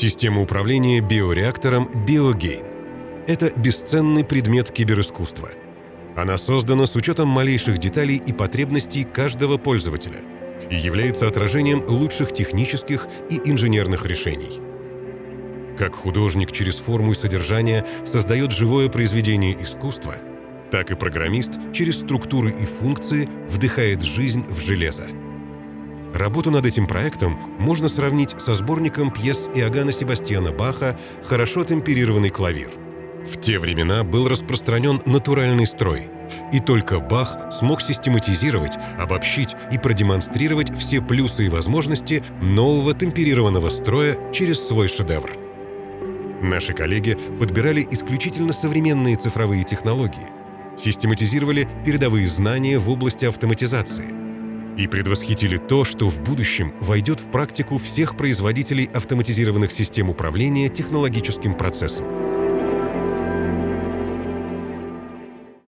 Система управления биореактором «Биогейн». Это бесценный предмет киберискусства. Она создана с учетом малейших деталей и потребностей каждого пользователя и является отражением лучших технических и инженерных решений. Как художник через форму и содержание создает живое произведение искусства, так и программист через структуры и функции вдыхает жизнь в железо. Работу над этим проектом можно сравнить со сборником пьес Иоганна Себастьяна Баха «Хорошо темперированный клавир». В те времена был распространен натуральный строй, и только Бах смог систематизировать, обобщить и продемонстрировать все плюсы и возможности нового темперированного строя через свой шедевр. Наши коллеги подбирали исключительно современные цифровые технологии, систематизировали передовые знания в области автоматизации и предвосхитили то, что в будущем войдет в практику всех производителей автоматизированных систем управления технологическим процессом.